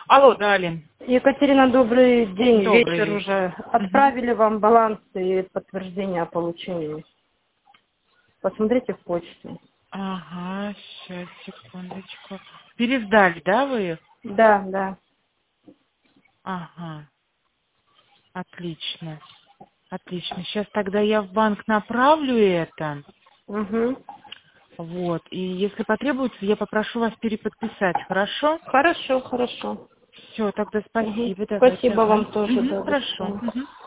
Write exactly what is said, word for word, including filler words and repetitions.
Алло, да, Алин. Екатерина, добрый день, Добрый вечер вечер. уже. Отправили вам баланс и подтверждение о получении. Посмотрите в почте. Ага, сейчас, секундочку. Пересдали, да, вы их? Да, да. Ага, отлично. Отлично. Сейчас тогда я в банк направлю это. Угу. Вот. И если потребуется, я попрошу вас переподписать, хорошо? Хорошо, хорошо. Все, тогда Угу. спасибо. Давайте. Спасибо Ага. вам тоже, Мгм, да, до хорошо. свидания. Мгм.